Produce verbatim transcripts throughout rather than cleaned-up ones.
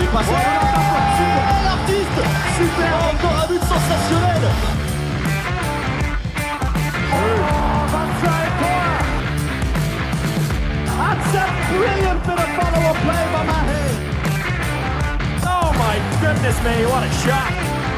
passe à super l'artiste, super, encore un but sensationnel. That's a brilliant bit of follow-up play by Mahe. Oh my goodness me, what a shot.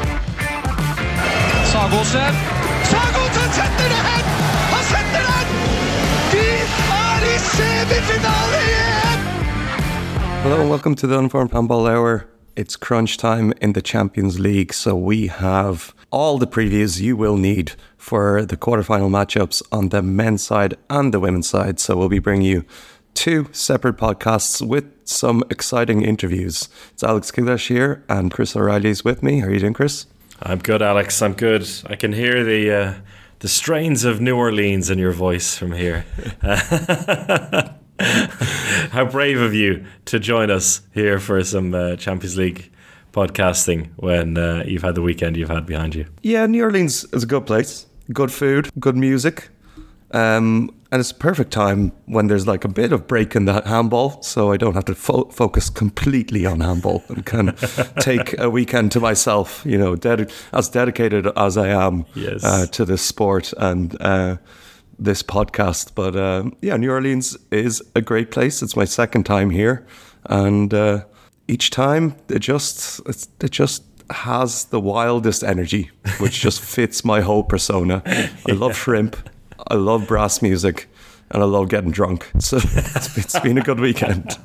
Sagosen. Sagosen setter det hen! Han setter den! De er i semifinale igjen! Hello and welcome to the Uninformed Handball Hour. It's crunch time in the Champions League, so we have all the previews you will need for the quarterfinal matchups on the men's side and the women's side. So we'll be bringing you two separate podcasts with some exciting interviews. It's Alex Kiglash here and Chris O'Reilly's with me. How are you doing, Chris? I'm good, Alex. I'm good. I can hear the uh, the strains of New Orleans in your voice from here. How brave of you to join us here for some uh, Champions League podcasting when uh, you've had the weekend you've had behind you. Yeah, New Orleans is a good place. Good food, good music. Um, and it's a perfect time when there's like a bit of break in the handball, so I don't have to fo- focus completely on handball and can take a weekend to myself, you know, ded- as dedicated as I am yes. uh, to this sport and uh, this podcast. But uh, yeah, New Orleans is a great place. It's my second time here, and uh, each time it just it's, it just has the wildest energy, which just fits my whole persona. I yeah. love shrimp. I love brass music and I love getting drunk. So it's, it's been a good weekend.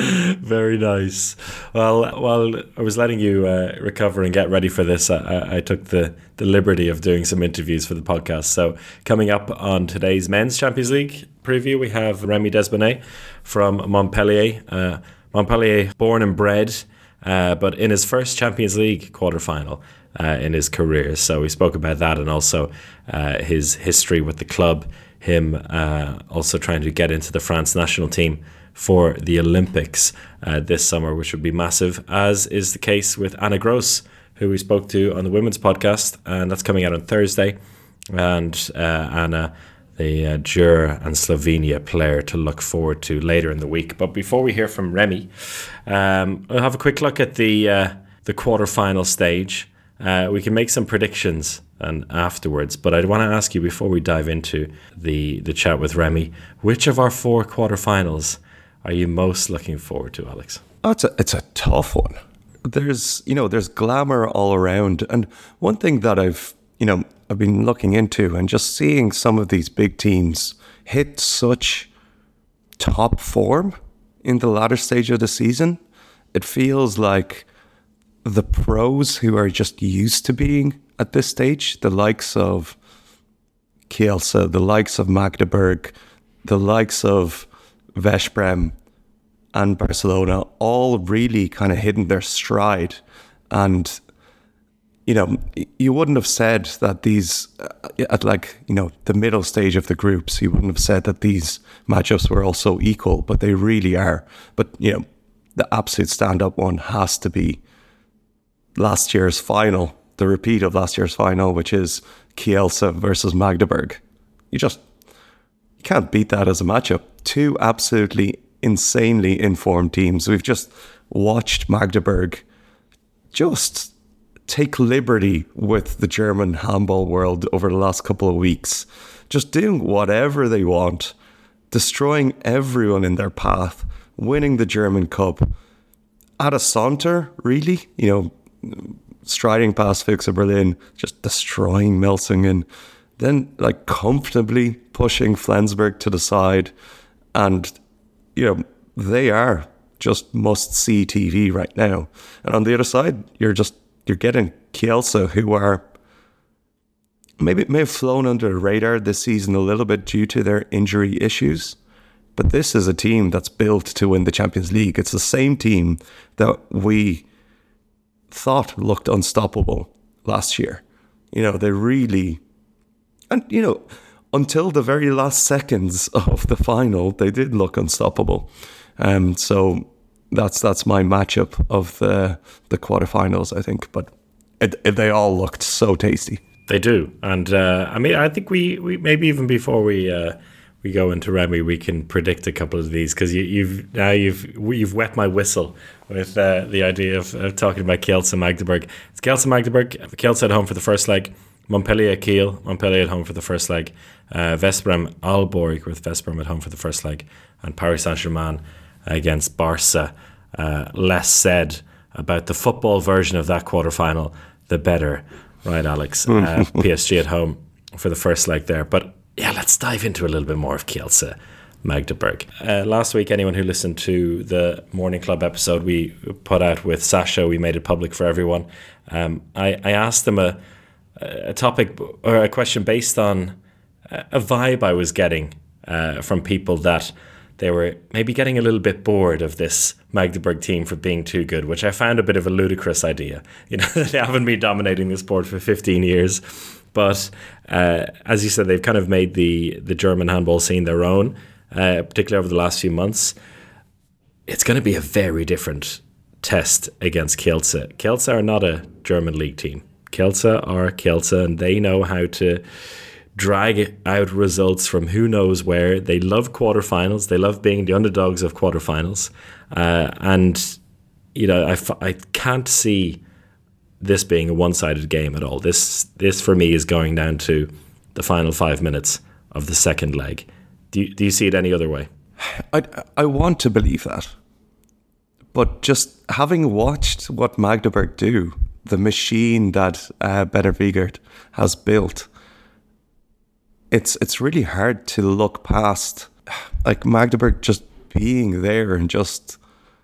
Very nice. Well, while I was letting you uh, recover and get ready for this, I, I took the, the liberty of doing some interviews for the podcast. So coming up on today's Men's Champions League preview, we have Remy Desbonnet from Montpellier. Uh, Montpellier, born and bred, uh, but in his first Champions League quarterfinal. Uh, in his career. So we spoke about that and also uh, his history with the club, him uh, also trying to get into the France national team for the Olympics uh, this summer, which would be massive, as is the case with Anna Gross, who we spoke to on the women's podcast, and that's coming out on Thursday. And uh, Anna, the uh, Djur and Slovenia player to look forward to later in the week. But before we hear from Remy, um, we'll have a quick look at the, uh, the quarterfinal stage. Uh, we can make some predictions and afterwards, but I'd want to ask you before we dive into the, the chat with Remy, which of our four quarterfinals are you most looking forward to, Alex? Oh, it's a it's a tough one. There's you know there's glamour all around, and one thing that I've you know I've been looking into and just seeing some of these big teams hit such top form in the latter stage of the season. It feels like the pros who are just used to being at this stage, the likes of Kielce, the likes of Magdeburg, the likes of Veszprem and Barcelona, all really kind of hitting their stride. And, you know, you wouldn't have said that these, uh, at like, you know, the middle stage of the groups, you wouldn't have said that these matchups were all so equal, but they really are. But, you know, the absolute stand-up one has to be last year's final, the repeat of last year's final, which is Kielce versus Magdeburg. You just you can't beat that as a matchup. Two absolutely insanely informed teams. We've just watched Magdeburg just take liberty with the German handball world over the last couple of weeks, just doing whatever they want, destroying everyone in their path, winning the German Cup at a saunter, really, you know, striding past Füchse Berlin, just destroying Melsungen, then like comfortably pushing Flensburg to the side. And, you know, they are just must-see T V right now. And on the other side, you're just, you're getting Kielce, who are maybe may have flown under the radar this season a little bit due to their injury issues. But this is a team that's built to win the Champions League. It's the same team that we thought looked unstoppable last year. You know, they really, and you know, until the very last seconds of the final, they did look unstoppable. Um, so that's that's my matchup of the the quarterfinals, I think. But it, it, they all looked so tasty. They do, and uh, I mean, I think we, we maybe even before we uh, we go into Remy, we can predict a couple of these, because you, you've now you've you've wet my whistle with uh, the idea of, of talking about Kielce Magdeburg. It's Kielce Magdeburg. Kielce at home for the first leg. Montpellier Kiel. Montpellier at home for the first leg. Uh, Veszprem Aalborg with Veszprem at home for the first leg, and Paris Saint-Germain against Barca. Uh, less said about the football version of that quarterfinal, the better, right, Alex? Uh, P S G at home for the first leg there. But yeah, let's dive into a little bit more of Kielce Magdeburg. Uh, last week, anyone who listened to the Morning Club episode we put out with Sasha, we made it public for everyone. Um, I, I asked them a, a topic or a question based on a vibe I was getting uh, from people that they were maybe getting a little bit bored of this Magdeburg team for being too good, which I found a bit of a ludicrous idea. You know, they haven't been dominating the sport for fifteen years, but uh, as you said, they've kind of made the the German handball scene their own, uh, particularly over the last few months. It's going to be a very different test against Kielce. Kielce are not a German league team. Kielce are Kielce, and they know how to drag out results from who knows where. They love quarterfinals. They love being the underdogs of quarterfinals. Uh, and, you know, I, f- I can't see this being a one-sided game at all. This, this for me, is going down to the final five minutes of the second leg. Do you, do you see it any other way? I, I want to believe that. But just having watched what Magdeburg do, the machine that uh, Benner Wiegert has built, It's it's really hard to look past, like, Magdeburg just being there and just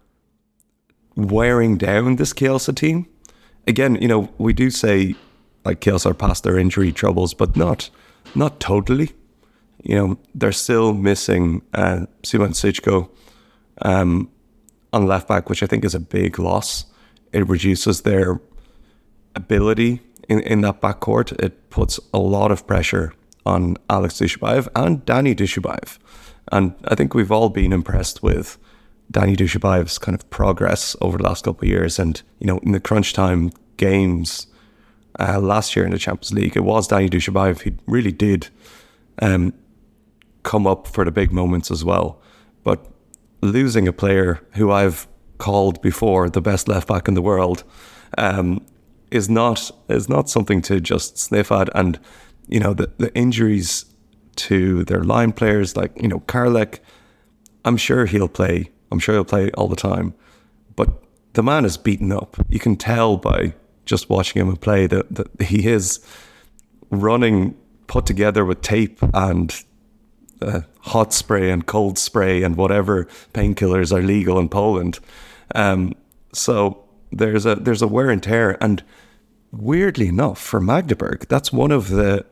wearing down this Kielce team. Again, you know, we do say, like, Kielce are past their injury troubles, but not not totally. You know, they're still missing uh, Simon Sitschko um, on left back, which I think is a big loss. It reduces their ability in, in that backcourt. It puts a lot of pressure on Alex Dushabayev and Danny Dushabayev. And I think we've all been impressed with Danny Dushabayev's kind of progress over the last couple of years. And, you know, in the crunch time games uh, last year in the Champions League, it was Danny Dushabayev who really did um, come up for the big moments as well. But losing a player who I've called before the best left back in the world um, is not is not something to just sniff at. And you know, the, the injuries to their line players, like, you know, Karlek, I'm sure he'll play. I'm sure he'll play all the time. But the man is beaten up. You can tell by just watching him play that, that he is running, put together with tape and uh, hot spray and cold spray and whatever painkillers are legal in Poland. Um, so there's a there's a wear and tear. And weirdly enough, for Magdeburg, that's one of the,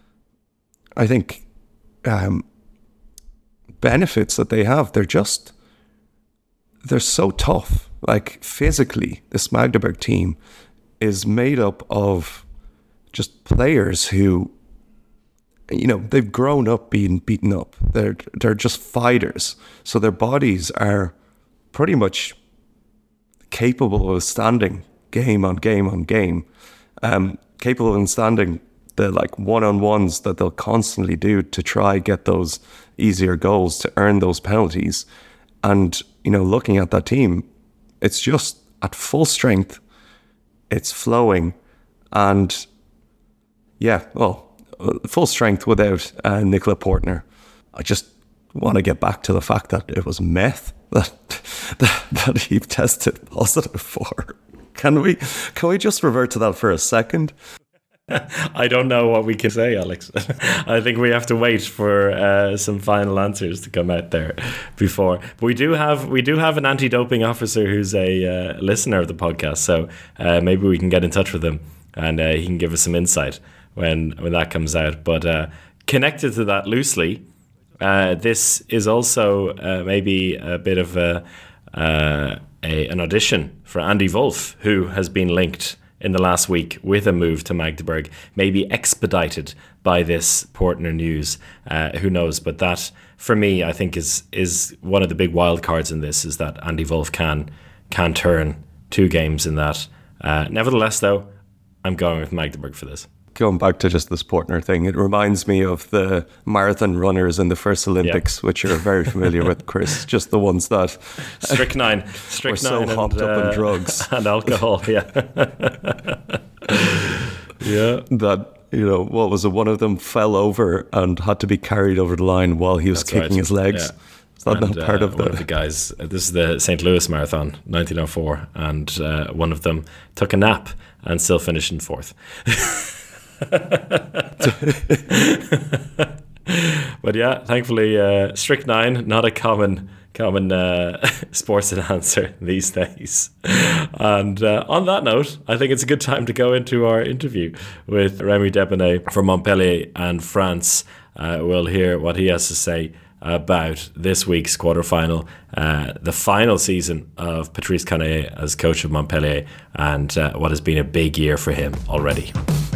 I think, um, benefits that they have. They're just, they're so tough. Like, physically, this Magdeburg team is made up of just players who, you know, they've grown up being beaten up. They're they're just fighters. So their bodies are pretty much capable of standing game on game on game. Um, capable of standing the like one-on-ones that they'll constantly do to try get those easier goals, to earn those penalties. And, you know, looking at that team, it's just at full strength, it's flowing, and yeah, well, full strength without uh, Nicola Portner. I just want to get back to the fact that it was meth that that, that he tested positive for. Can we can we just revert to that for a second? I don't know what we can say, Alex. I think we have to wait for uh, some final answers to come out there before. But we do have we do have an anti-doping officer who's a uh, listener of the podcast, so uh, maybe we can get in touch with him and uh, he can give us some insight when when that comes out. But uh, connected to that loosely, uh, this is also uh, maybe a bit of a, uh, a an audition for Andy Wolf, who has been linked in the last week with a move to Magdeburg, maybe expedited by this Portner news. Uh, who knows? But that, for me, I think is is one of the big wild cards in this, is that Andy Wolf can can turn two games in that. Uh, nevertheless, though, I'm going with Magdeburg for this. going back to just the Sportner thing, it reminds me of the marathon runners in the first Olympics, yeah. which you're very familiar with, Chris. Just the ones that strychnine, strychnine, were so hopped and, up on uh, drugs and alcohol. Yeah, yeah. That. You know, what was it? One of them fell over and had to be carried over the line while he was That's kicking right. his legs. Yeah. Is that and, not part uh, of the... One of the guys, uh, this is the Saint Louis Marathon, nineteen oh four, and uh, one of them took a nap and still finished in fourth. But yeah, thankfully, uh, strychnine, not a common... common uh, sports announcer these days. And uh, on that note, I think it's a good time to go into our interview with Remy Debonnet from Montpellier and France. Uh, we'll hear what he has to say about this week's quarterfinal, uh, the final season of Patrice Canaille as coach of Montpellier, and uh, what has been a big year for him already.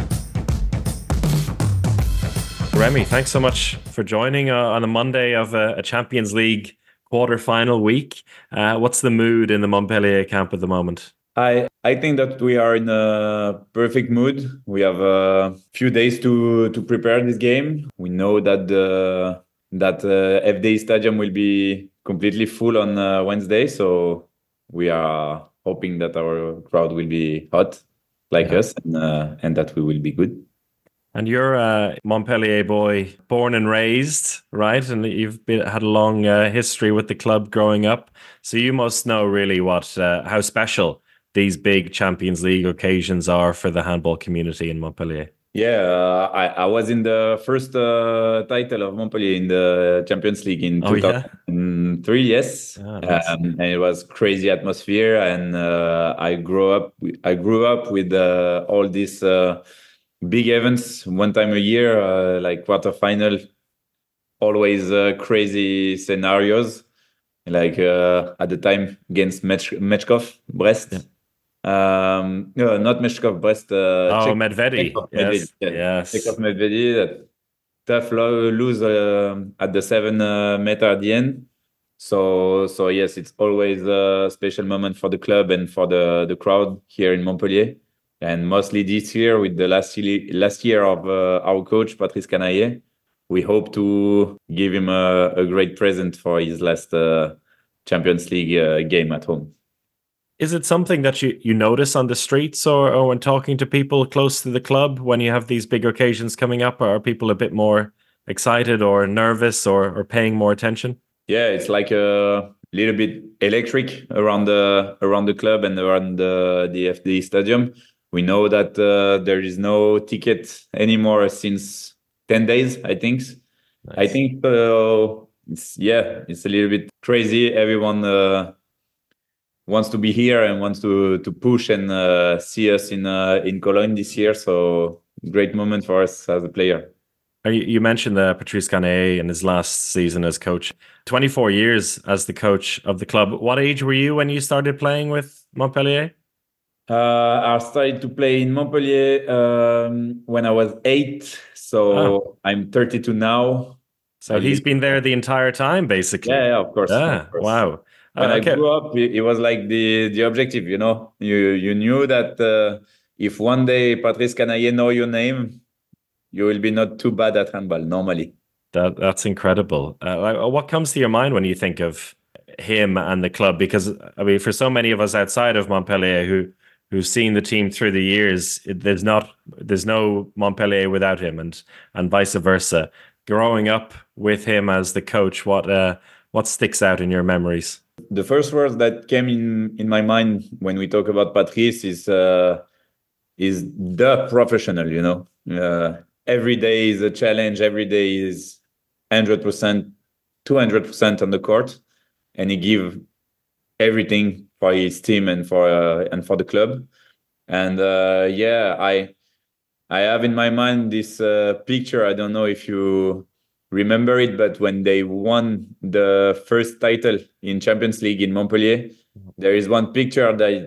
Remy, thanks so much for joining uh, on a Monday of a, a Champions League quarter-final week. Uh, what's the mood in the Montpellier camp at the moment? I I think that we are in a perfect mood. We have a few days to to prepare this game. We know that the that uh, F D I Stadium will be completely full on uh, Wednesday, so we are hoping that our crowd will be hot like yeah. us, and uh, and that we will be good. And you're a Montpellier boy, born and raised, right? And you've been, had a long uh, history with the club growing up. So you must know really what uh, how special these big Champions League occasions are for the handball community in Montpellier. Yeah, uh, I, I was in the first uh, title of Montpellier in the Champions League in oh, two thousand three, yeah? yes. Oh, nice. um, and it was crazy atmosphere. And uh, I grew up, I grew up with uh, all these... Uh, big events one time a year, uh, like quarterfinal, always uh, crazy scenarios. Like uh, at the time against Mech- Mechkov, Brest. Yeah. Um, no, not Mechkov, Brest. Uh, oh, Czech- Medvedi. Czech- Yes. Medvedi. Yeah. Yes. Czech of Medvedi. That tough lo- lose uh, at the seven uh, meter at the end. So, so yes, it's always a special moment for the club and for the, the crowd here in Montpellier. And mostly this year, with the last year, last year of uh, our coach, Patrice Canaille, we hope to give him a, a great present for his last uh, Champions League uh, game at home. Is it something that you, you notice on the streets or, or when talking to people close to the club when you have these big occasions coming up? Or are people a bit more excited or nervous or, or paying more attention? Yeah, it's like a little bit electric around the around the club and around the, the F D I Stadium. We know that uh, there is no ticket anymore since ten days, I think. Nice. I think, uh, it's, yeah, it's a little bit crazy. Everyone uh, wants to be here and wants to to push and uh, see us in uh, in Cologne this year. So great moment for us as a player. You mentioned uh, Patrice Canaille in his last season as coach. twenty-four years as the coach of the club. What age were you when you started playing with Montpellier? Uh, I started to play in Montpellier um, when I was eight, so oh. I'm thirty-two now. So I he's been there the entire time, basically. Yeah, yeah, of course. Yeah, of course. Wow. When uh, I okay. grew up, it was like the the objective, you know. You you knew that uh, if one day Patrice Canaille know your name, you will be not too bad at handball normally. That that's incredible. Uh, what comes to your mind when you think of him and the club? Because I mean, for so many of us outside of Montpellier who who've seen the team through the years, it, there's not there's no Montpellier without him, and and vice versa. Growing up with him as the coach, what uh, what sticks out in your memories? The first words that came in in my mind when we talk about Patrice is uh, is the professional. You know, uh, every day is a challenge. Every day is one hundred percent, two hundred percent on the court, and he give everything for his team and for uh, and for the club. And uh, yeah, I I have in my mind this uh, picture. I don't know if you remember it, but when they won the first title in Champions League in Montpellier, there is one picture that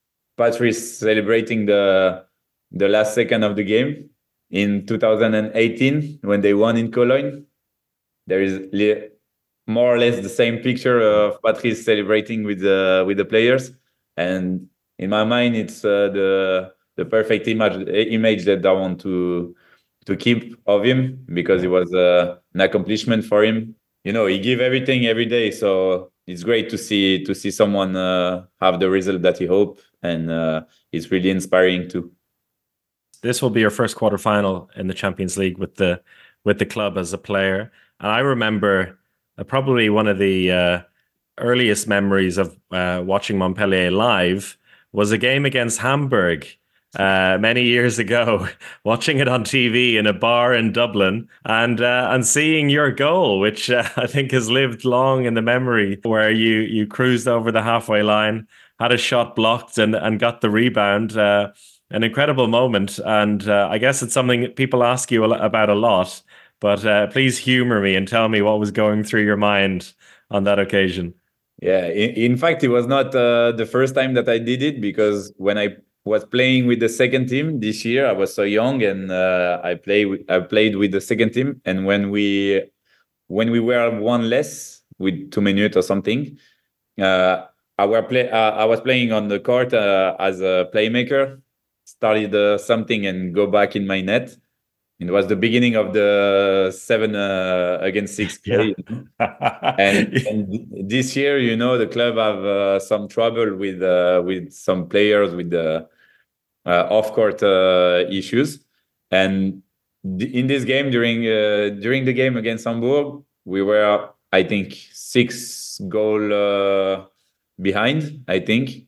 Patrice celebrating the the last second of the game in two thousand eighteen when they won in Cologne. There is li- more or less the same picture of Patrice celebrating with the with the players, and in my mind, it's uh, the the perfect image image that I want to to keep of him, because it was uh, an accomplishment for him. You know, he give everything every day, so it's great to see to see someone uh, have the result that he hoped, and uh, it's really inspiring too. This will be your first quarterfinal in the Champions League with the with the club as a player, and I remember uh, probably one of the uh, earliest memories of uh, watching Montpellier live was a game against Hamburg. Uh, many years ago, watching it on T V in a bar in Dublin, and uh, and seeing your goal, which uh, I think has lived long in the memory, where you you cruised over the halfway line, had a shot blocked, and and got the rebound. Uh, an incredible moment, and uh, I guess it's something people ask you about a lot. But uh, please humor me and tell me what was going through your mind on that occasion. Yeah, in, in fact, it was not uh, the first time that I did it, because when I was playing with the second team this year, I was so young, and uh, I play with, I played with the second team. And when we when we were one less with two minutes or something, uh, I were play uh, I was playing on the court uh, as a playmaker, started uh, something and go back in my net. It was the beginning of the seven uh, against six play. Yeah. and, and this year, you know, the club have uh, some trouble with uh, with some players with the uh, off-court uh, issues. And th- in this game, during uh, during the game against Hamburg, we were, I think, six goal uh, behind, I think.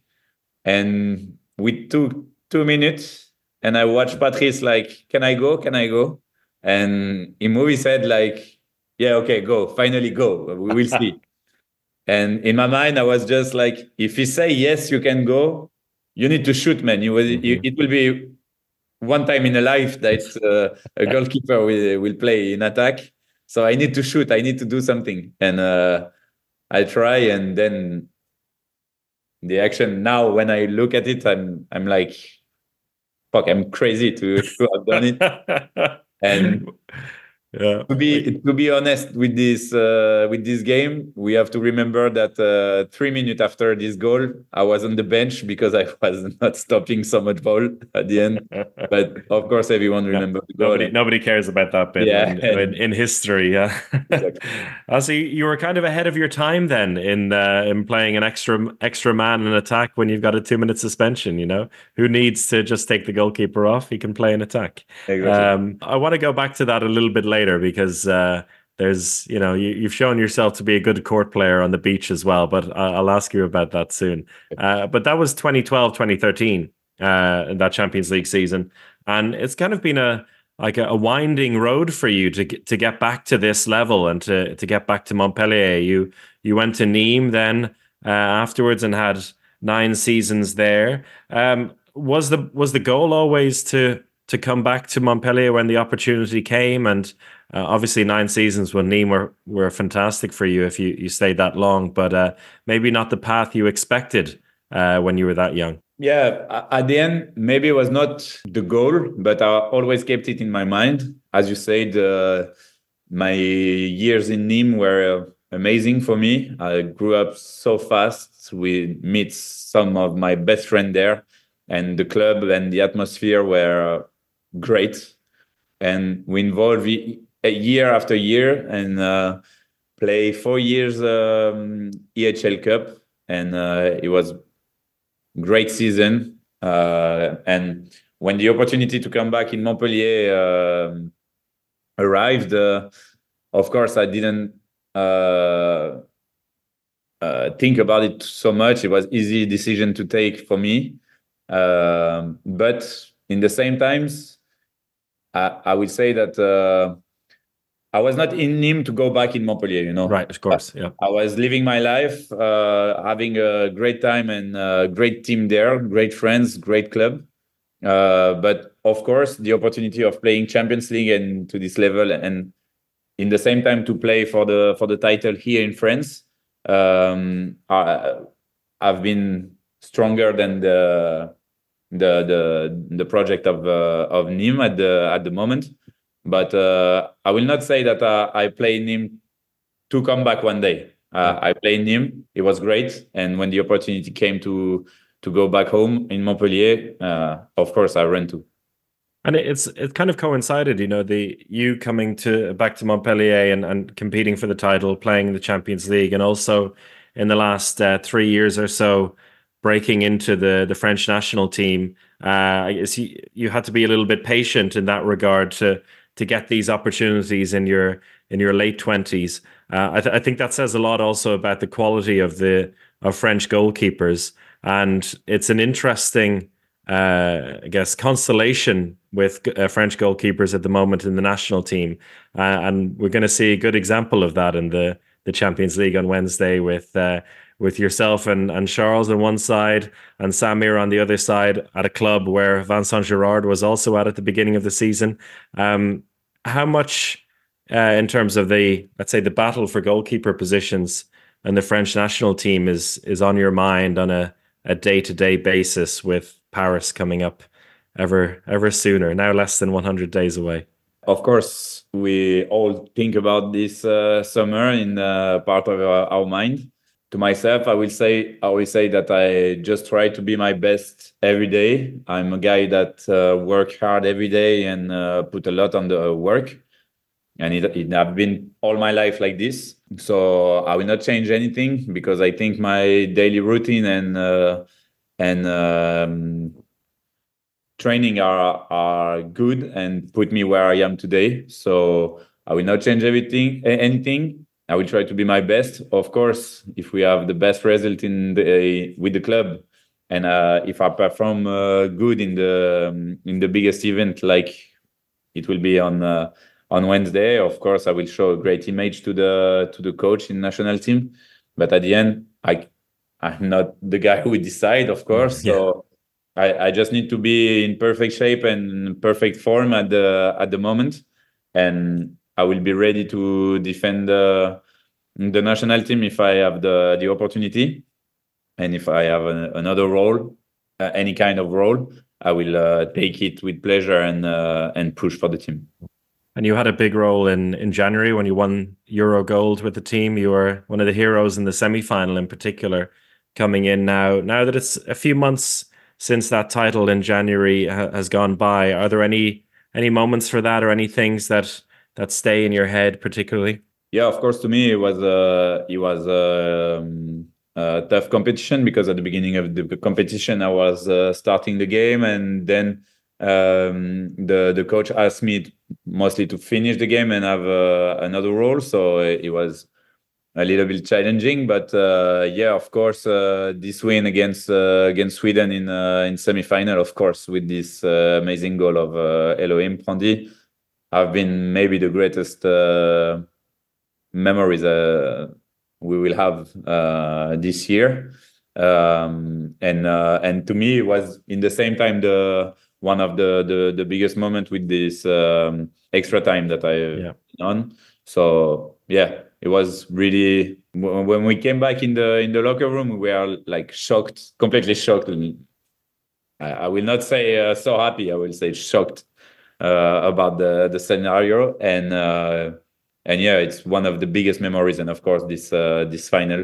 And with two two minutes, and I watched Patrice like, can I go? Can I go? And he moved his head like, yeah, okay, go. Finally go. We will see. And in my mind, I was just like, if he say, yes, you can go, you need to shoot, man. You will, mm-hmm. you, it will be one time in a life that uh, a goalkeeper will, will play in attack. So I need to shoot. I need to do something. And uh, I try, and then the action, now when I look at it, I'm I'm like, fuck, I'm crazy to, to have done it. And yeah. to be to be honest with this uh, with this game, we have to remember that uh, three minutes after this goal, I was on the bench because I was not stopping so much ball at the end. But of course, everyone remembers yeah. the goal. Nobody, nobody cares about that bit yeah. in, in, in history. Yeah. Exactly. I see you were kind of ahead of your time then in uh, in playing an extra extra man in attack when you've got a two minute suspension. You know, who needs to just take the goalkeeper off? He can play in attack. Exactly. Um, I want to go back to that a little bit later, because uh, there's, you know, you, you've shown yourself to be a good court player on the beach as well, but I'll ask you about that soon. Uh, but that was twenty twelve, twenty thirteen, uh, that Champions League season. And it's kind of been a like a, a winding road for you to get, to get back to this level and to, to get back to Montpellier. You you went to Nîmes then uh, afterwards and had nine seasons there. Um, was the was the goal always to to come back to Montpellier when the opportunity came? And uh, obviously nine seasons with Nîmes were, were fantastic for you if you, you stayed that long, but uh, maybe not the path you expected uh, when you were that young. Yeah, at the end, maybe it was not the goal, but I always kept it in my mind. As you said, uh, my years in Nîmes were amazing for me. I grew up so fast. We meet some of my best friends there, and the club and the atmosphere were great. And we involved year after year and uh, play four years um, E H L Cup, and uh, it was great season. Uh, and when the opportunity to come back in Montpellier uh, arrived, uh, of course, I didn't uh, uh, think about it so much. It was easy decision to take for me. Uh, but in the same times, I, I would say that uh, I was not in Nîmes to go back in Montpellier, you know. Right, of course, yeah. I was living my life, uh, having a great time and a great team there, great friends, great club. Uh, but of course, the opportunity of playing Champions League and to this level, and in the same time to play for the for the title here in France, um, I, I've been stronger than the the the the project of uh, of Nîmes at the at the moment. But uh, I will not say that uh, I play Nîmes to come back one day. Uh, I played Nîmes. It was great, and when the opportunity came to to go back home in Montpellier, uh, of course I ran too. And it's it kind of coincided, you know, the you coming to back to Montpellier and, and competing for the title, playing the Champions League, and also in the last uh, three years or so, breaking into the the French national team. Uh, I guess you, you had to be a little bit patient in that regard to to get these opportunities in your in your late twenties. Uh, I, th- I think that says a lot also about the quality of the of French goalkeepers, and it's an interesting. Uh, I guess constellation with uh, French goalkeepers at the moment in the national team, uh, and we're going to see a good example of that in the the Champions League on Wednesday with uh, with yourself and and Charles on one side and Samir on the other side at a club where Vincent Girard was also at at the beginning of the season. Um, how much, uh, in terms of the let's say the battle for goalkeeper positions and the French national team is is on your mind on a a day-to-day basis with Paris coming up ever ever sooner, now less than one hundred days away? Of course, we all think about this uh, summer in uh, part of our, our mind. To myself, I will say I will say that I just try to be my best every day. I'm a guy that uh, work hard every day and uh, put a lot on the work. And it, it have been all my life like this. So I will not change anything because I think my daily routine and uh, and um, training are are good and put me where I am today. So I will not change everything, anything. I will try to be my best. Of course, if we have the best result in the with the club, and uh, if I perform uh, good in the um, in the biggest event, like it will be on uh, on Wednesday, of course, I will show a great image to the to the coach in national team. But at the end, I I'm not the guy who will decide, of course. Yeah. So I, I just need to be in perfect shape and perfect form at the at the moment, and I will be ready to defend the the national team if I have the the opportunity, and if I have an, another role, uh, any kind of role, I will uh, take it with pleasure and uh, and push for the team. And you had a big role in in January when you won Euro Gold with the team. You were one of the heroes in the semi-final in particular. Coming in now, now that it's a few months since that title in January ha- has gone by, are there any any moments for that or any things that that stay in your head particularly? Yeah, of course. To me, it was uh, it was um, a tough competition because at the beginning of the competition, I was uh, starting the game, and then um, the the coach asked me to, mostly to finish the game and have uh, another role. So it was a little bit challenging, but uh, yeah, of course, uh, this win against uh, against Sweden in uh, in semi-final, of course, with this uh, amazing goal of uh, Elohim Prandi, have been maybe the greatest uh, memories uh, we will have uh, this year. Um, and uh, and to me, it was in the same time the one of the the, the biggest moment with this um, extra time that I yeah. on. So yeah, it was really when we came back in the in the locker room, we were like shocked, completely shocked. I, I will not say uh, so happy. I will say shocked uh, about the the scenario, and uh, and yeah, it's one of the biggest memories. And of course, this uh, this final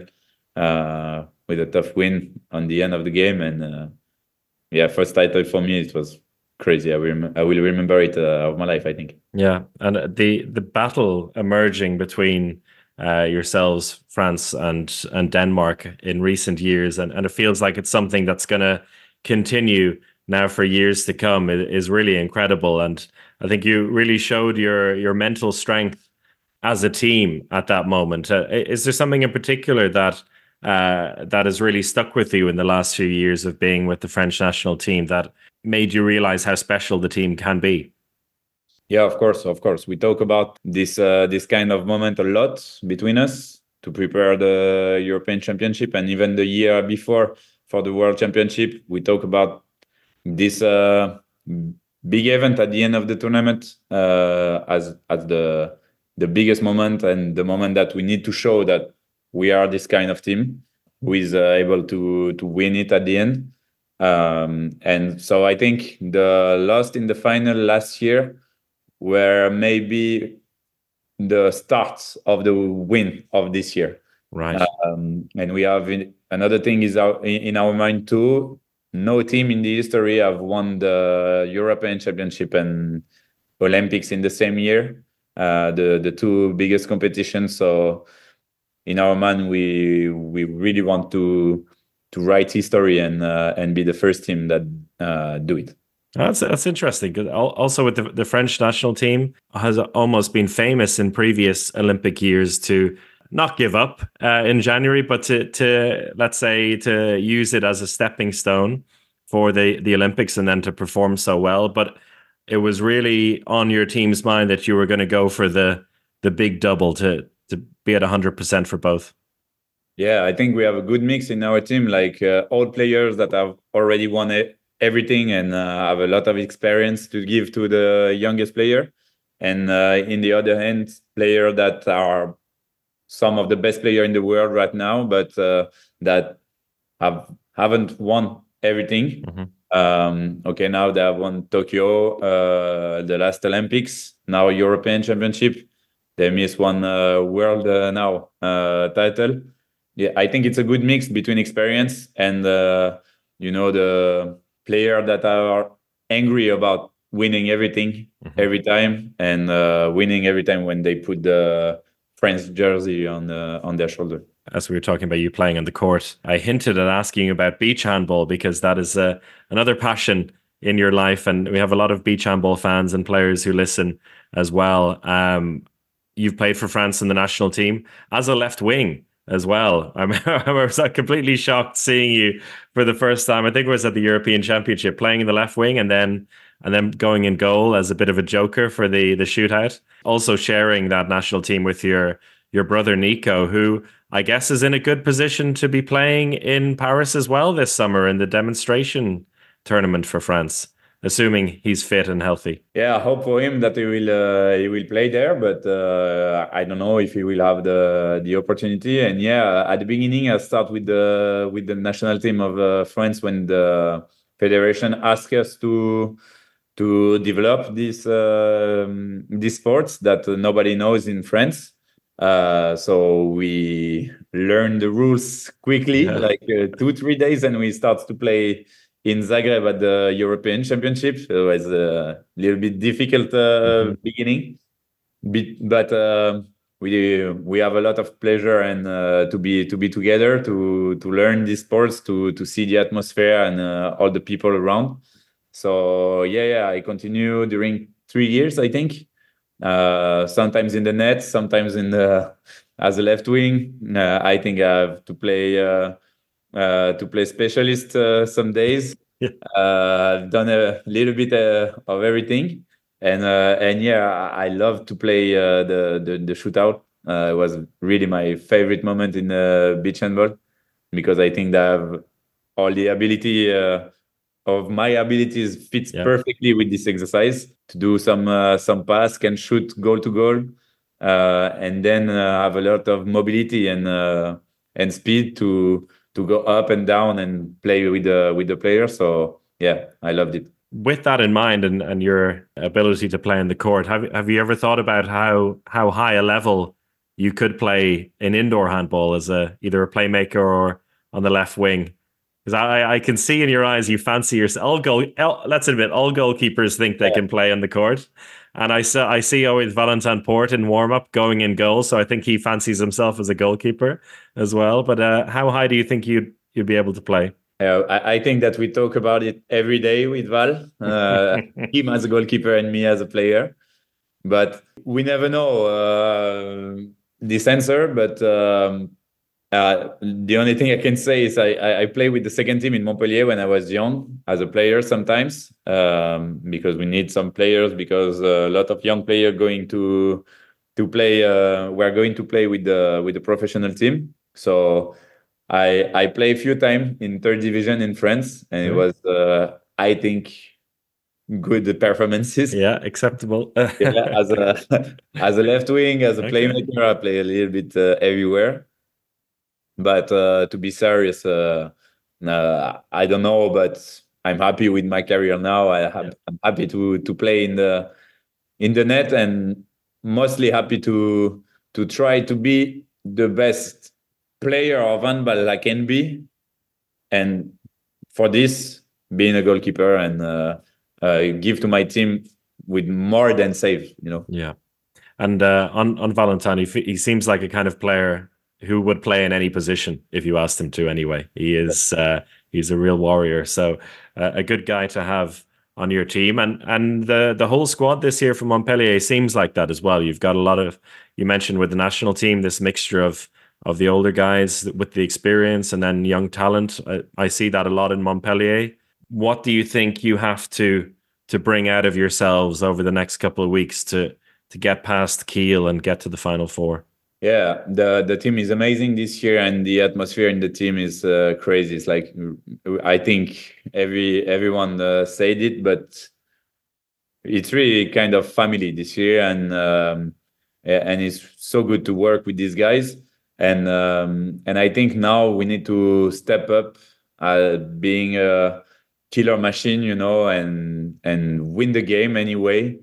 uh, with a tough win on the end of the game, and uh, yeah, first title for me, it was crazy. I will I will remember it uh, of my life, I think. Yeah, and the the battle emerging between uh, yourselves, France and and Denmark in recent years, and, and it feels like it's something that's going to continue now for years to come. It is really incredible, and I think you really showed your your mental strength as a team at that moment. Uh, is there something in particular that uh, that has really stuck with you in the last few years of being with the French national team that made you realize how special the team can be? Yeah, of course, of course. We talk about this uh, this kind of moment a lot between us to prepare the European Championship, and even the year before for the World Championship. We talk about this uh, big event at the end of the tournament uh, as as the the biggest moment, and the moment that we need to show that we are this kind of team who is uh, able to to win it at the end. Um, and so I think the loss in the final last year were maybe the start of the win of this year. Right. Um, and we have in, another thing is our, in, in our mind too, no team in the history have won the European Championship and Olympics in the same year, uh, the the two biggest competitions. So in our mind, we we really want to to write history and uh, and be the first team that uh, do it. That's that's interesting. Also, with the, the French national team has almost been famous in previous Olympic years to not give up uh, in January, but to to let's say to use it as a stepping stone for the the Olympics and then to perform so well. But it was really on your team's mind that you were going to go for the the big double to to be at one hundred percent for both. Yeah, I think we have a good mix in our team, like uh, old players that have already won it, everything and uh, have a lot of experience to give to the youngest player. And uh, in the other hand, players that are some of the best players in the world right now, but uh, that have haven't won everything. Mm-hmm. Um, okay, now they have won Tokyo, uh, the last Olympics, now European Championship. They missed one uh, world uh, now uh, title. Yeah, I think it's a good mix between experience and uh, you know the player that are angry about winning everything mm-hmm. every time and uh, winning every time when they put the French jersey on uh, on their shoulder. As we were talking about you playing on the court, I hinted at asking you about beach handball because that is uh, another passion in your life, and we have a lot of beach handball fans and players who listen as well. Um, you've played for France in the national team as a left wing as well. I, mean, I was completely shocked seeing you for the first time. I think it was at the European Championship, playing in the left wing and then and then going in goal as a bit of a joker for the the shootout. Also sharing that national team with your your brother Nico, who I guess is in a good position to be playing in Paris as well this summer in the demonstration tournament for France, assuming he's fit and healthy. Yeah, I hope for him that he will uh, he will play there, but uh, I don't know if he will have the the opportunity. And yeah, at the beginning, I start with the with the national team of uh, France when the federation asked us to to develop these uh, these sports that nobody knows in France. Uh, so we learn the rules quickly, yeah. like uh, two three days, and we start to play in Zagreb at the European Championship. It was a little bit difficult uh, mm-hmm. beginning, but uh, we we have a lot of pleasure and uh, to be to be together to to learn these sports, to to see the atmosphere and uh, all the people around. So yeah, yeah, I continue during three years, I think. Uh, sometimes in the net, sometimes in the as a left wing. Uh, I think I have to play. Uh, Uh, to play specialist uh, some days. Yeah. Uh, I've done a little bit uh, of everything, and uh, and yeah, I love to play uh, the, the the shootout. Uh, it was really my favorite moment in uh, beach handball because I think that I have all the ability uh, of my abilities fits yeah. perfectly with this exercise to do some uh, some pass, can shoot goal to goal, uh, and then uh, have a lot of mobility and uh, and speed to. to go up and down and play with the with the players. So yeah, I loved it. With that in mind and, and your ability to play in the court, have have you ever thought about how how high a level you could play in indoor handball as a either a playmaker or on the left wing? Because I, I can see in your eyes you fancy yourself. All goal, let's admit, all goalkeepers think they yeah. can play on the court. And I saw I see always Valentin Porte in warm-up going in goal, so I think he fancies himself as a goalkeeper as well. But uh, how high do you think you'd you'd be able to play? Uh, I, I think that we talk about it every day with Val, uh, him as a goalkeeper and me as a player. But we never know uh, this answer. But um, uh, the only thing I can say is I, I, I play with the second team in Montpellier when I was young as a player sometimes. Um, because we need some players because a lot of young players going to to play uh, we're going to play with the with the professional team. So I I play a few times in third division in France and mm-hmm. it was uh, I think good performances. Yeah, acceptable. yeah, as a as a left wing, as a okay. playmaker, I play a little bit uh, everywhere. But uh, to be serious, uh, uh, I don't know, but I'm happy with my career now. I have, yeah. I'm happy to to play in the in the net, and mostly happy to to try to be the best player of handball I can be. And for this, being a goalkeeper and uh, uh, give to my team with more than save, you know. Yeah. And uh, on, on Valentine, he, he seems like a kind of player who would play in any position if you asked him to anyway. He is uh, he's a real warrior. So uh, a good guy to have on your team. And and the, the whole squad this year from Montpellier seems like that as well. You've got a lot of, you mentioned with the national team, this mixture of of the older guys with the experience and then young talent. I, I see that a lot in Montpellier. What do you think you have to to bring out of yourselves over the next couple of weeks to to get past Kiel and get to the Final Four? Yeah, the the team is amazing this year, and the atmosphere in the team is uh, crazy. It's like, I think every everyone uh, said it, but it's really kind of family this year, and um, and it's so good to work with these guys. And um, and I think now we need to step up, uh, being a killer machine, you know, and and win the game anyway,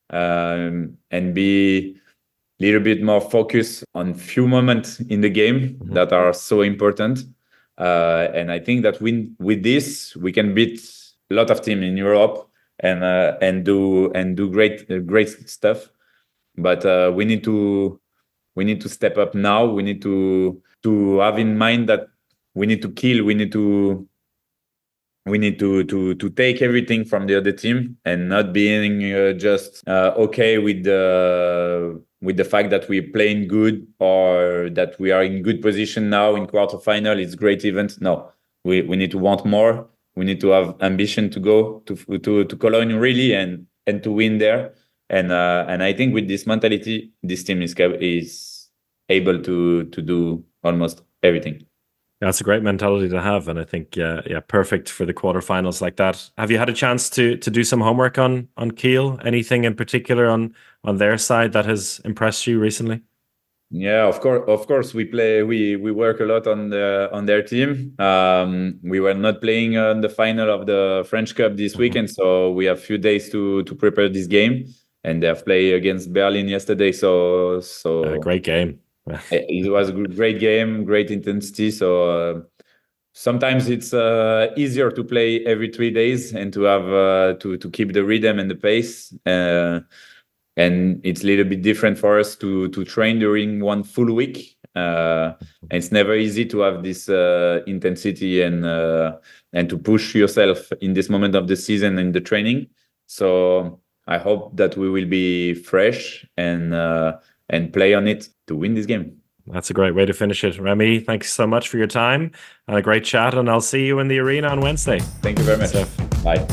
um, and be a little bit more focused on few moments in the game mm-hmm. that are so important. Uh, and I think that win, with this we can beat a lot of teams in Europe and uh, and do and do great uh, great stuff. But uh, we need to. We need to step up now. We need to to have in mind that we need to kill. We need to we need to to to take everything from the other team and not being uh, just uh, okay with the with the fact that we're playing good or that we are in good position now in quarterfinal. It's great event. No, we we need to want more. We need to have ambition to go to to to Cologne really and and to win there. And uh, and I think with this mentality, this team is is able to to do almost everything. That's a great mentality to have, and I think yeah, yeah, perfect for the quarterfinals like that. Have you had a chance to to do some homework on on Kiel? Anything in particular on on their side that has impressed you recently? Yeah, of course, of course, we play. We we work a lot on the on their team. Um, we were not playing on the final of the French Cup this mm-hmm. weekend, so we have a few days to to prepare this game. And they have played against Berlin yesterday, so so a great game. It was a great game, great intensity. So uh, sometimes it's uh, easier to play every three days and to have uh, to to keep the rhythm and the pace. Uh, and it's a little bit different for us to to train during one full week. Uh, and it's never easy to have this uh, intensity and uh, and to push yourself in this moment of the season and the training. So I hope that we will be fresh and uh, and play on it to win this game. That's a great way to finish it. Remy, thanks so much for your time and a great chat, and I'll see you in the arena on Wednesday. Thank you very much. So, bye.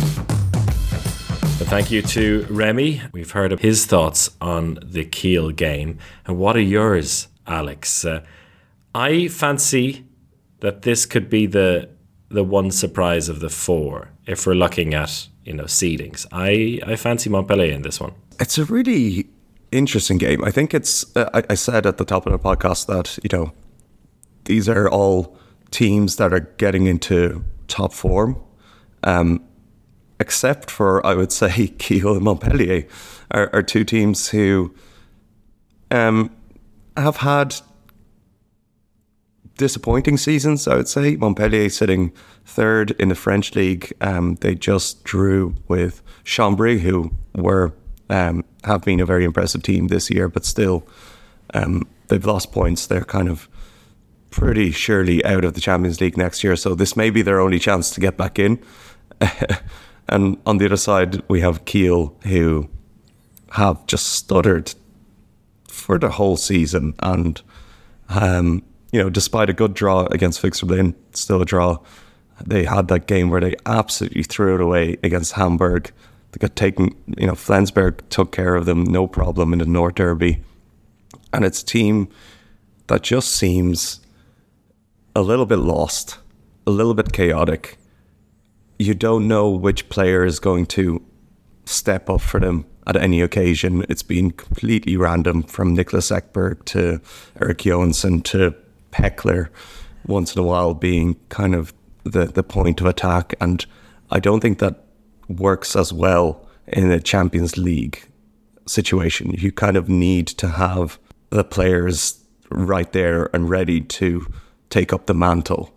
So thank you to Remy. We've heard of his thoughts on the Kiel game. And what are yours, Alex? Uh, I fancy that this could be the the one surprise of the four if we're looking at, you know, seedings. I, I fancy Montpellier in this one. It's a really interesting game. I think it's, uh, I, I said at the top of the podcast that, you know, these are all teams that are getting into top form, um, except for, I would say, Kiel and Montpellier are, are two teams who um, have had disappointing seasons, I would say. Montpellier sitting third in the French league. Um, they just drew with Chambry, who were um, have been a very impressive team this year, but still um, they've lost points. They're kind of pretty surely out of the Champions League next year, so this may be their only chance to get back in. And on the other side, we have Kiel, who have just stuttered for the whole season, and um, you know, despite a good draw against Victor Berlin, still a draw, they had that game where they absolutely threw it away against Hamburg. They got taken, you know, Flensburg took care of them, no problem in the North Derby. And it's a team that just seems a little bit lost, a little bit chaotic. You don't know which player is going to step up for them at any occasion. It's been completely random, from Niklas Ekberg to Eric Johansson to Peckler, once in a while being kind of the, the point of attack. And I don't think that works as well in a Champions League situation. You kind of need to have the players right there and ready to take up the mantle.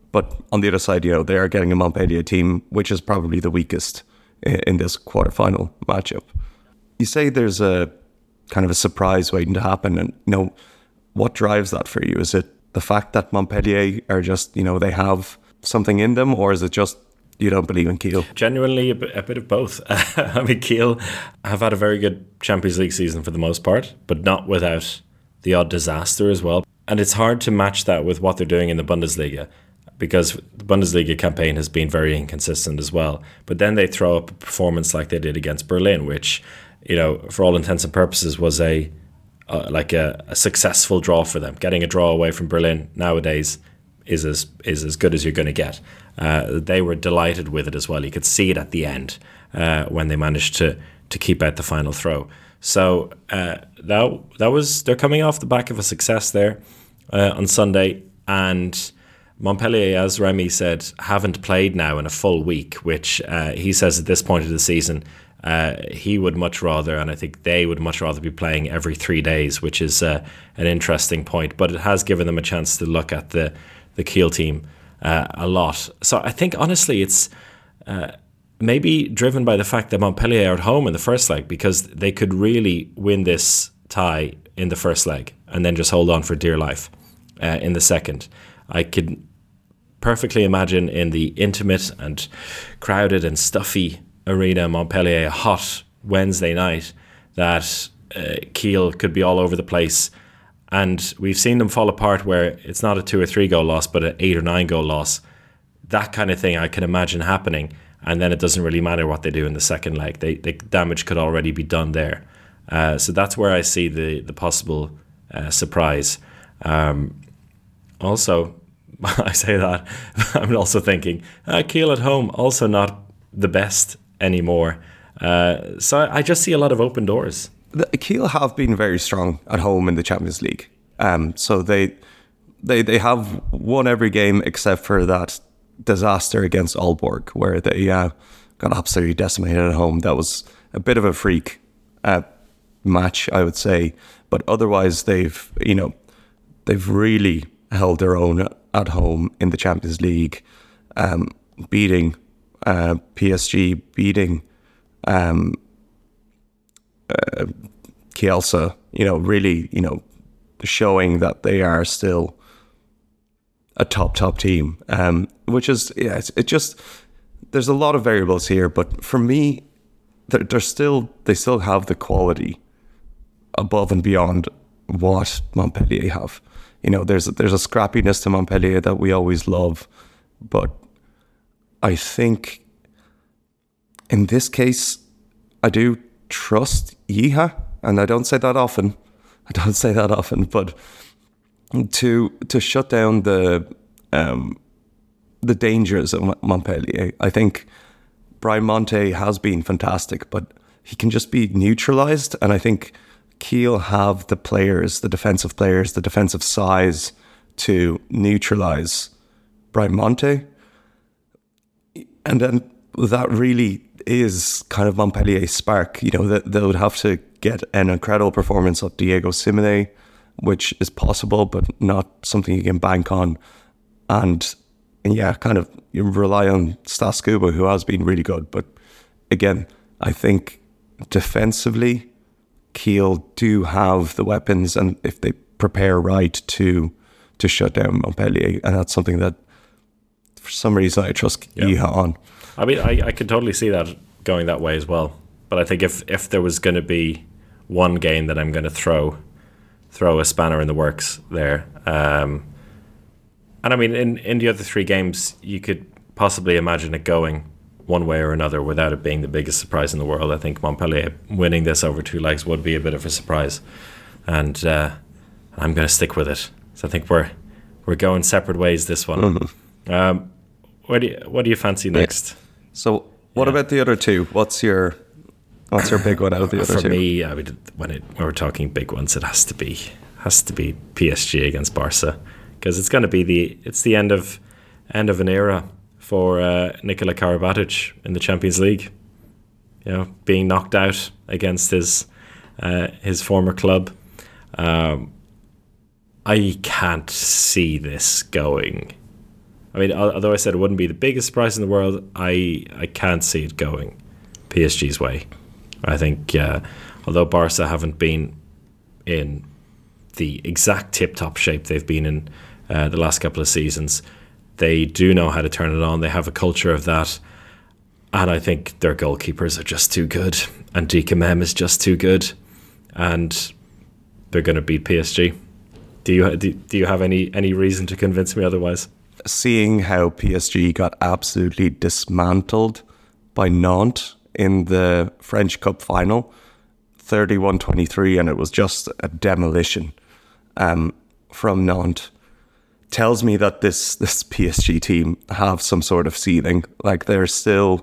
But on the other side, you know, they are getting a Montpellier team, which is probably the weakest in, in this quarterfinal matchup. You say there's a kind of a surprise waiting to happen, and you know, what drives that for you? Is it the fact that Montpellier are just, you know, they have something in them, or is it just you don't believe in Kiel? Genuinely, a bit, a bit of both. I mean, Kiel have had a very good Champions League season for the most part, but not without the odd disaster as well. And it's hard to match that with what they're doing in the Bundesliga, because the Bundesliga campaign has been very inconsistent as well. But then they throw up a performance like they did against Berlin, which, you know, for all intents and purposes was a uh, like a, a successful draw for them. Getting a draw away from Berlin nowadays is as is as good as you're going to get. Uh, they were delighted with it as well. You could see it at the end uh, when they managed to to keep out the final throw. So uh, that that was they're coming off the back of a success there uh, on Sunday, and Montpellier, as Remy said, haven't played now in a full week, which uh, he says at this point of the season uh, he would much rather, and I think they would much rather be playing every three days, which is uh, an interesting point. But it has given them a chance to look at the the Kiel team uh, a lot. So I think honestly it's uh, maybe driven by the fact that Montpellier are at home in the first leg, because they could really win this tie in the first leg and then just hold on for dear life uh, in the second. I could perfectly imagine in the intimate and crowded and stuffy arena Montpellier, a hot Wednesday night, that uh, Kiel could be all over the place. And we've seen them fall apart where it's not a two or three goal loss, but an eight or nine goal loss. That kind of thing I can imagine happening. And then it doesn't really matter what they do in the second leg. They, the damage could already be done there. Uh, so that's where I see the, the possible uh, surprise. Um, also, I say that, I'm also thinking, uh, Kiel at home, also not the best anymore. Uh, so I just see a lot of open doors. The Kiel have been very strong at home in the Champions League. Um, so they they they have won every game except for that disaster against Aalborg, where they uh, got absolutely decimated at home. That was a bit of a freak uh, match, I would say. But otherwise, they've you know they've really held their own at home in the Champions League, um, beating uh, P S G, beating um, uh, Kielce, you know, really, you know, showing that they are still a top, top team, um, which is, yeah, it's, it just, there's a lot of variables here, but for me, they're, they're still, they still have the quality above and beyond what Montpellier have. You know, there's there's a scrappiness to Montpellier that we always love, but I think in this case, I do trust Yeeha, and I don't say that often. I don't say that often, but to to shut down the um, the dangers of Montpellier, I think Brian Monte has been fantastic, but he can just be neutralized, and I think Kiel have the players, the defensive players, the defensive size to neutralize Brian Monte. And then that really is kind of Montpellier's spark. You know, that they would have to get an incredible performance of Diego Simeone, which is possible, but not something you can bank on. And, and yeah, kind of you rely on Stas Kuba, who has been really good. But again, I think defensively, Kiel do have the weapons, and if they prepare right to to shut down Montpellier, and that's something that for some reason I trust yeah. Yeeha on. I mean, I, I could totally see that going that way as well. But I think if, if there was going to be one game that I'm going to throw throw a spanner in the works there, um, and I mean, in, in the other three games, you could possibly imagine it going one way or another without it being the biggest surprise in the world. I think Montpellier winning this over two legs would be a bit of a surprise, and uh, I'm going to stick with it. So I think we're we're going separate ways this one. Mm-hmm. Um, what do you what do you fancy next? Yeah. So what yeah. about the other two? What's your what's your big one out of the other For two? For me, I mean, when it when we're talking big ones, it has to be has to be P S G against Barca, because it's going to be the it's the end of end of an era for uh, Nikola Karabatic in the Champions League. You know, being knocked out against his uh, his former club. Um, I can't see this going. I mean, although I said it wouldn't be the biggest surprise in the world, I, I can't see it going P S G's way. I think, uh, although Barca haven't been in the exact tip-top shape they've been in uh, the last couple of seasons, they do know how to turn it on. They have a culture of that. And I think their goalkeepers are just too good. And Dika Mem is just too good. And they're going to beat P S G. Do you do, do you have any, any reason to convince me otherwise? Seeing how P S G got absolutely dismantled by Nantes in the French Cup final, thirty-one twenty-three, and it was just a demolition um, from Nantes, tells me that this, this P S G team have some sort of ceiling. Like, they're still,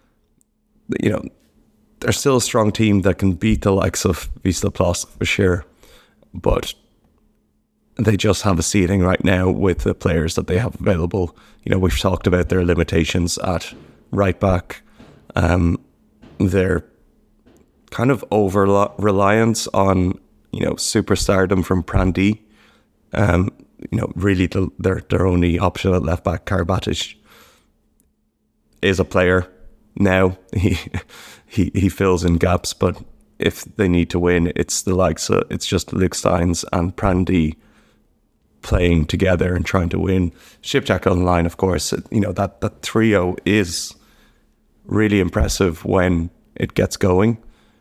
you know, they're still a strong team that can beat the likes of Wisla Plock for sure, but they just have a ceiling right now with the players that they have available. You know, we've talked about their limitations at right back, um, their kind of over reliance on, you know, superstardom from Prandi. Um, you know, really the, their their only option at left back, Karabatic, is a player now. He he he fills in gaps, but if they need to win, it's the likes of, it's just Luke Steins and Prandi playing together and trying to win. Šipčák on the line, of course. You know, that, that trio is really impressive when it gets going,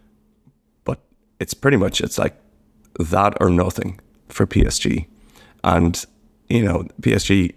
but it's pretty much, it's like that or nothing for P S G. And, you know, P S G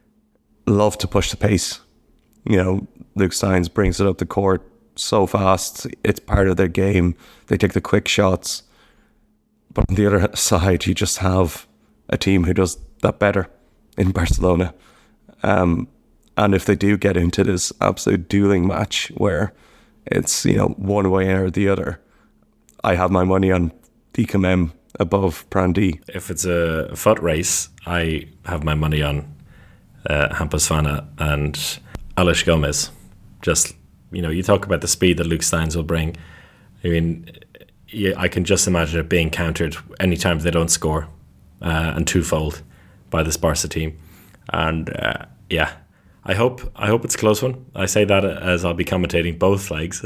love to push the pace. You know, Luke Steins brings it up the court so fast. It's part of their game. They take the quick shots. But on the other side, you just have a team who does that better in Barcelona. Um, and if they do get into this absolute dueling match where it's, you know, one way or the other, I have my money on Dika Mem above Prandi. If it's a foot race, I have my money on uh, Hampus Fana and Alish Gomez. Just, you know, you talk about the speed that Luke Steins will bring. I mean, yeah, I can just imagine it being countered anytime they don't score. Uh, and twofold by this Barca team, and uh, yeah, I hope I hope it's a close one. I say that as I'll be commentating both legs,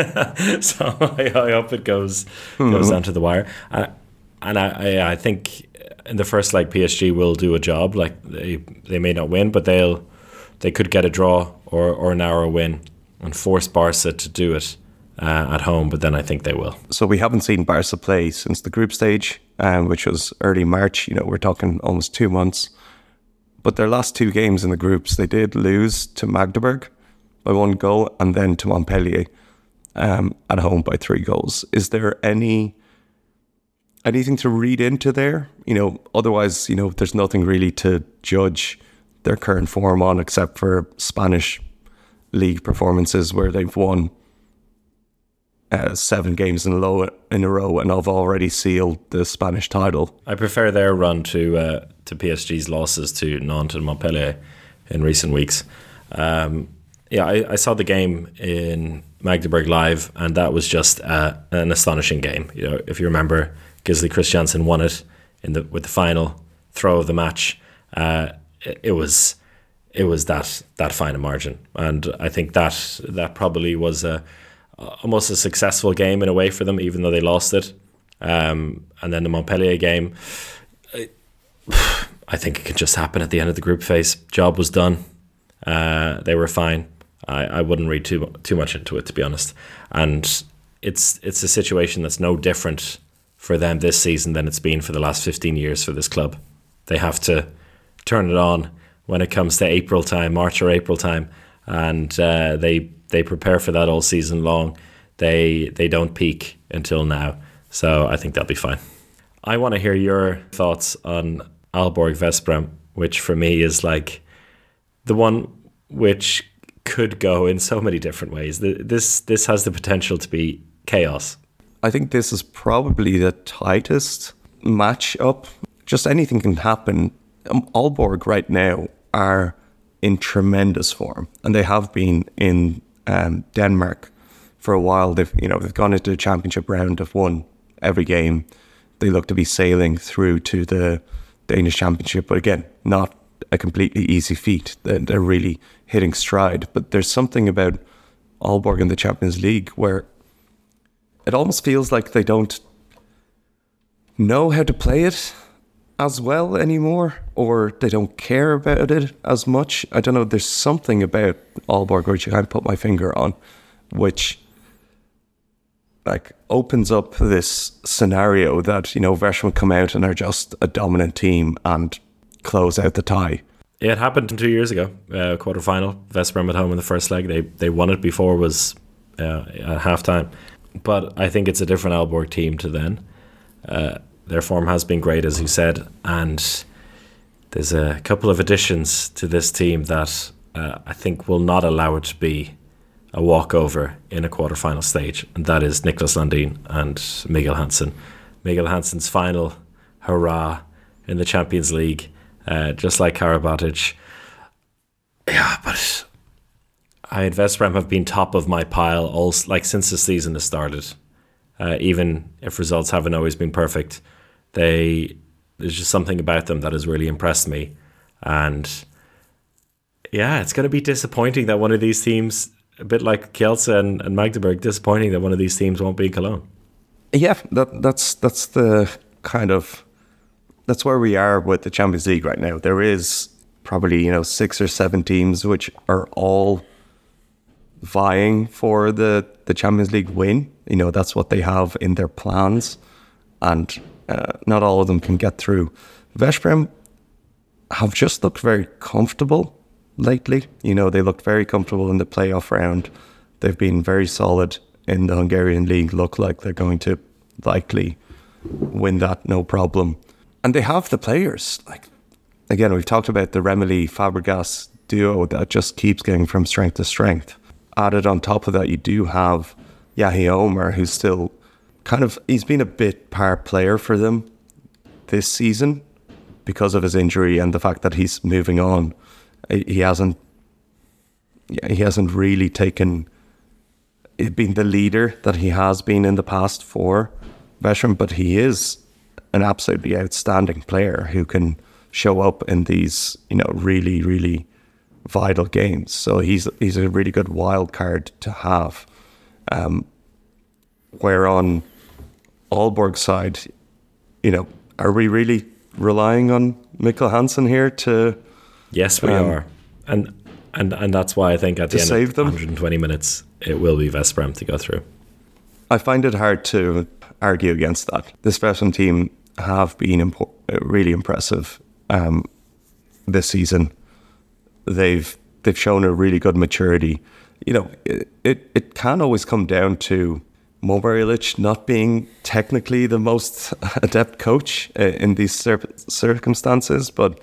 so I, I hope it goes mm-hmm. goes down to the wire. Uh, and I, I I think in the first leg P S G will do a job. Like they they may not win, but they'll they could get a draw or or a narrow win and force Barca to do it uh, at home. But then I think they will. So we haven't seen Barca play since the group stage. Um, which was early March. You know, we're talking almost two months. But their last two games in the groups, they did lose to Magdeburg by one goal and then to Montpellier um, at home by three goals. Is there any anything to read into there? You know, otherwise, you know, there's nothing really to judge their current form on except for Spanish league performances where they've won Uh, seven games in a, row, in a row and I've already sealed the Spanish title. I prefer their run to uh, to P S G's losses to Nantes and Montpellier in recent weeks. Um, yeah, I, I saw the game in Magdeburg live, and that was just uh, an astonishing game. You know, if you remember, Gisli Christiansen won it in the with the final throw of the match. Uh, it, it was it was that that fine a margin, and I think that that probably was a. almost a successful game in a way for them, even though they lost it. Um, and then the Montpellier game, I think it can just happen at the end of the group phase. Job was done. Uh, they were fine. I, I wouldn't read too too much into it, to be honest. And it's it's a situation that's no different for them this season than it's been for the last fifteen years for this club. They have to turn it on when it comes to April time, March or April time, and uh, they they prepare for that all season long. They they don't peak until now, so I think they'll be fine. I want to hear your thoughts on Aalborg Veszprém, which for me is like the one which could go in so many different ways. This this has the potential to be chaos. I think this is probably the tightest match-up. Just anything can happen. Um, Aalborg right now are in tremendous form, and they have been in um, Denmark for a while. They've you know they've gone into the championship round, have won every game. They look to be sailing through to the Danish championship, but again, not a completely easy feat. They're, they're really hitting stride. But there's something about Aalborg in the Champions League where it almost feels like they don't know how to play it as well anymore, or they don't care about it as much. I don't know, there's something about Aalborg which I can't put my finger on, which like opens up this scenario that, you know, Veszprem come out and are just a dominant team and close out the tie. It happened two years ago, uh, quarter final. Veszprem at home in the first leg. They they won it before it was uh, at half time. But I think it's a different Aalborg team to then. Uh, their form has been great, as you said, and there's a couple of additions to this team that uh, I think will not allow it to be a walkover in a quarter-final stage, and that is Niklas Landin and Miguel Hansen. Miguel Hansen's final hurrah in the Champions League, uh, just like Karabatic. Yeah, but I and Veszprem have been top of my pile all like since the season has started. Uh, even if results haven't always been perfect, they there's just something about them that has really impressed me. And yeah, it's going to be disappointing that one of these teams, a bit like Kielce and, and Magdeburg, disappointing that one of these teams won't be in Cologne. Yeah, that that's that's the kind of that's where we are with the Champions League right now. There is probably, you know, six or seven teams which are all vying for the, the Champions League win. You know, that's what they have in their plans, and uh, not all of them can get through. Veszprem have just looked very comfortable lately. You know, they looked very comfortable in the playoff round. They've been very solid in the Hungarian league, look like they're going to likely win that, no problem. And they have the players. Like, again, we've talked about the Remili Fabregas duo that just keeps going from strength to strength. Added on top of that, you do have Yahya Omar, who's still kind of, he's been a bit par player for them this season because of his injury and the fact that he's moving on. He hasn't, he hasn't really taken, been the leader that he has been in the past for Veszprem, but he is an absolutely outstanding player who can show up in these, you know, really, really vital games. So he's he's a really good wild card to have. Um, where on Aalborg's side, you know, are we really relying on Mikkel Hansen here to? Yes, we um, are, and and and that's why I think at the end save of them? one hundred twenty minutes, it will be Veszprem to go through. I find it hard to argue against that. This Veszprem team have been impo- really impressive um, this season. They've they've shown a really good maturity. You know, it it, it can always come down to Momir Ilić not being technically the most adept coach uh, in these cir- circumstances, but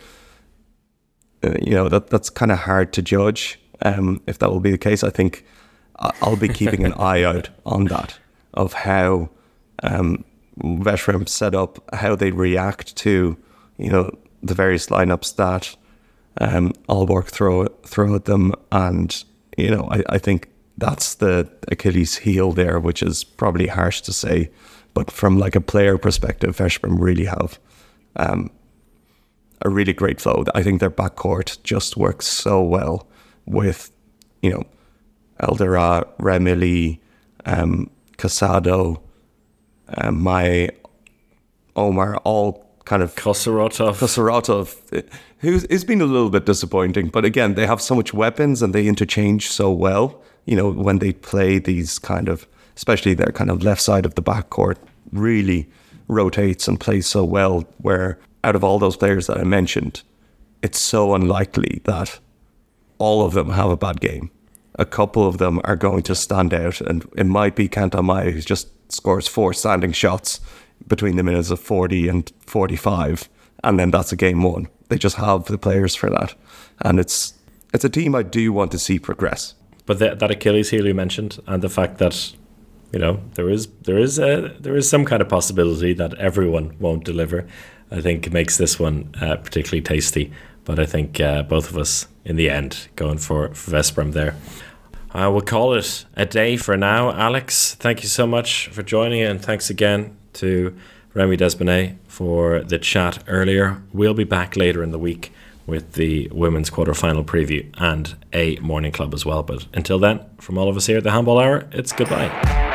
uh, you know that that's kind of hard to judge. Um, if that will be the case, I think I'll be keeping an eye out on that of how um, Veszprem set up, how they react to, you know, the various lineups that um, Aalborg throw throw at them, and you know, I, I think that's the Achilles heel there, which is probably harsh to say, but from like a player perspective, Veszprem really have um, a really great flow. I think their backcourt just works so well with, you know, Eldera, Remili, um, Casado, um, my Omar, all kind of Kosaratov. Kosaratov, who's, who's been a little bit disappointing, but again, they have so much weapons and they interchange so well. You know, when they play these kind of, especially their kind of left side of the backcourt, really rotates and plays so well, where out of all those players that I mentioned, it's so unlikely that all of them have a bad game. A couple of them are going to stand out, and it might be Kantamaya, who just scores four standing shots between the minutes of forty and forty-five, and then that's a game won. They just have the players for that, and it's it's a team I do want to see progress. But that, that Achilles heel you mentioned, and the fact that, you know, there is there is a, there is some kind of possibility that everyone won't deliver, I think makes this one uh, particularly tasty. But I think uh, both of us, in the end, going for, for Veszprem there. I will call it a day for now. Alex, thank you so much for joining, and thanks again to Remy Desbonnet for the chat earlier. We'll be back later in the week with the women's quarter-final preview and a morning club as well. But until then, from all of us here at the Handball Hour, it's goodbye.